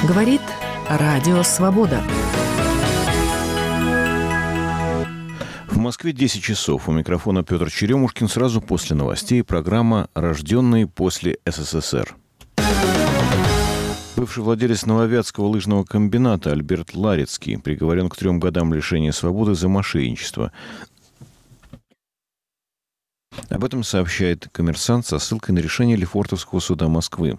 Говорит Радио Свобода. В Москве 10 часов. У микрофона Петр Черемушкин. Сразу после новостей программа «Рожденные после СССР». Бывший владелец Нововятского лыжного комбината Альберт Ларецкий приговорен к 3 годам лишения свободы за мошенничество. Об этом сообщает «Коммерсант» со ссылкой на решение Лефортовского суда Москвы.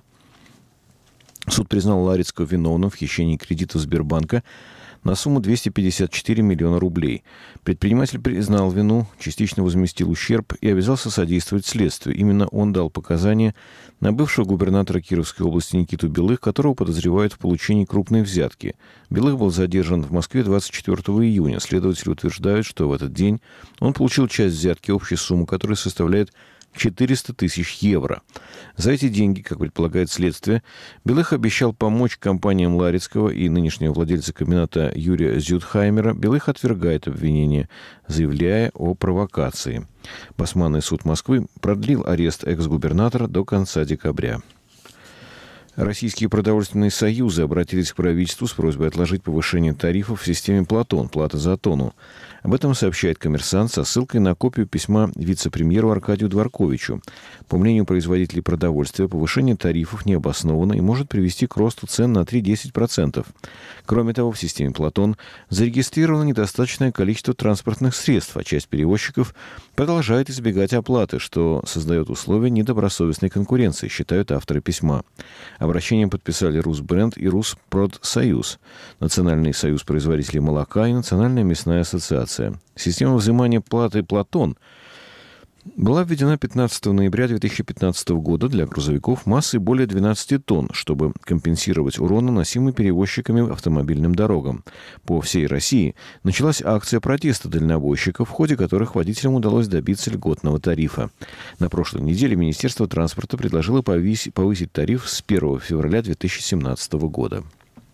Суд признал Ларецкого виновным в хищении кредита Сбербанка на сумму 254 миллиона рублей. Предприниматель признал вину, частично возместил ущерб и обязался содействовать следствию. Именно он дал показания на бывшего губернатора Кировской области Никиту Белых, которого подозревают в получении крупной взятки. Белых был задержан в Москве 24 июня. Следователи утверждают, что в этот день он получил часть взятки, общей суммы которой составляет 400 тысяч евро. За эти деньги, как предполагает следствие, Белых обещал помочь компаниям Ларецкого и нынешнего владельца комбината Юрия Зютхаймера. Белых отвергает обвинение, заявляя о провокации. Басманный суд Москвы продлил арест экс-губернатора до конца декабря. Российские продовольственные союзы обратились к правительству с просьбой отложить повышение тарифов в системе «Платон» – плата за тонну. Об этом сообщает «Коммерсант» со ссылкой на копию письма вице-премьеру Аркадию Дворковичу. По мнению производителей продовольствия, повышение тарифов необоснованно и может привести к росту цен на 3-10%. Кроме того, в системе «Платон» зарегистрировано недостаточное количество транспортных средств, а часть перевозчиков продолжает избегать оплаты, что создает условия недобросовестной конкуренции, считают авторы письма. Обращение подписали Русбренд и Руспродсоюз, Национальный союз производителей молока и Национальная мясная ассоциация. Система взимания платы «Платон» была введена 15 ноября 2015 года для грузовиков массой более 12 тонн, чтобы компенсировать урон, наносимый перевозчиками автомобильным дорогам. По всей России началась акция протеста дальнобойщиков, в ходе которых водителям удалось добиться льготного тарифа. На прошлой неделе Министерство транспорта предложило повысить тариф с 1 февраля 2017 года.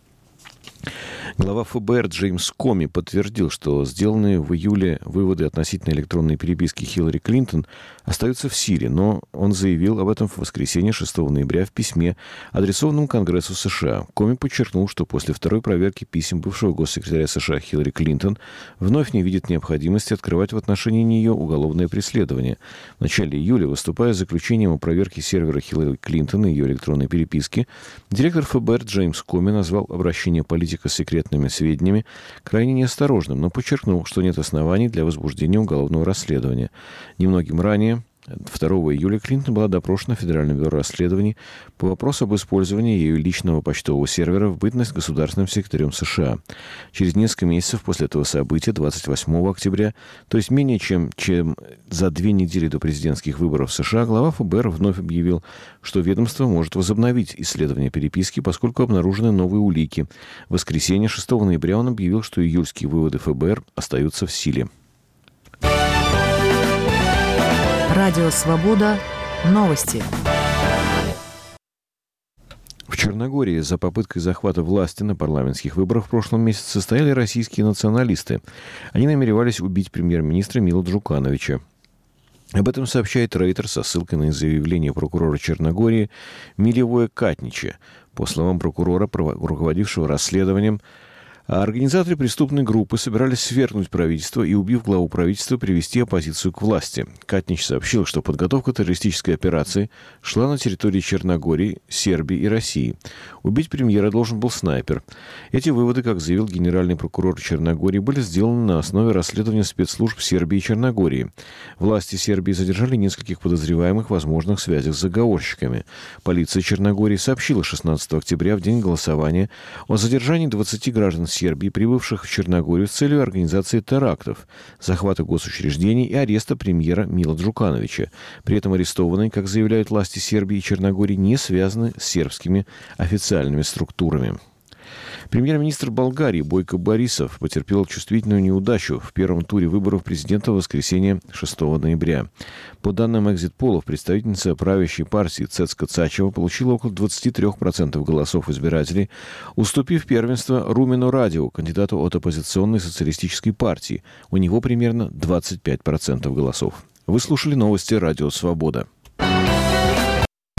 Глава ФБР Джеймс Коми подтвердил, что сделанные в июле выводы относительно электронной переписки Хиллари Клинтон остаются в силе, но он заявил об этом в воскресенье 6 ноября в письме, адресованном Конгрессу США. Коми подчеркнул, что после второй проверки писем бывшего госсекретаря США Хиллари Клинтон вновь не видит необходимости открывать в отношении нее уголовное преследование. В начале июля, выступая с заключением о проверке сервера Хиллари Клинтон и ее электронной переписки, директор ФБР Джеймс Коми назвал обращение политика с секретными сведениями крайне неосторожным, но подчеркнул, что нет оснований для возбуждения уголовного расследования. Немногим ранее, 2 июля, Клинтон была допрошена в Федеральном бюро расследований по вопросу об использовании ею личного почтового сервера в бытность государственным секретарем США. Через несколько месяцев после этого события, 28 октября, то есть менее чем за 2 недели до президентских выборов в США, глава ФБР вновь объявил, что ведомство может возобновить исследование переписки, поскольку обнаружены новые улики. В воскресенье, 6 ноября, он объявил, что июльские выводы ФБР остаются в силе. Радио Свобода. Новости. В Черногории за попыткой захвата власти на парламентских выборах в прошлом месяце стояли российские националисты. Они намеревались убить премьер-министра Мила Джукановича. Об этом сообщает Рейтер со ссылкой на заявление прокурора Черногории Милевоя Катнича. По словам прокурора, руководившего расследованием, организаторы преступной группы собирались свергнуть правительство и, убив главу правительства, привести оппозицию к власти. Катнич сообщил, что подготовка террористической операции шла на территории Черногории, Сербии и России. Убить премьера должен был снайпер. Эти выводы, как заявил генеральный прокурор Черногории, были сделаны на основе расследования спецслужб Сербии и Черногории. Власти Сербии задержали нескольких подозреваемых в возможных связях с заговорщиками. Полиция Черногории сообщила 16 октября, в день голосования, о задержании 20 граждан Сербии, прибывших в Черногорию с целью организации терактов, захвата госучреждений и ареста премьера Мила Джукановича. При этом арестованные, как заявляют власти Сербии и Черногории, не связаны с сербскими официальными структурами. Премьер-министр Болгарии Бойко Борисов потерпел чувствительную неудачу в первом туре выборов президента в воскресенье 6 ноября. По данным экзит-полов, представительница правящей партии Цецка Цачева получила около 23% голосов избирателей, уступив первенство Румену Радеву, кандидату от оппозиционной социалистической партии. У него примерно 25% голосов. Вы слушали новости «Радио Свобода».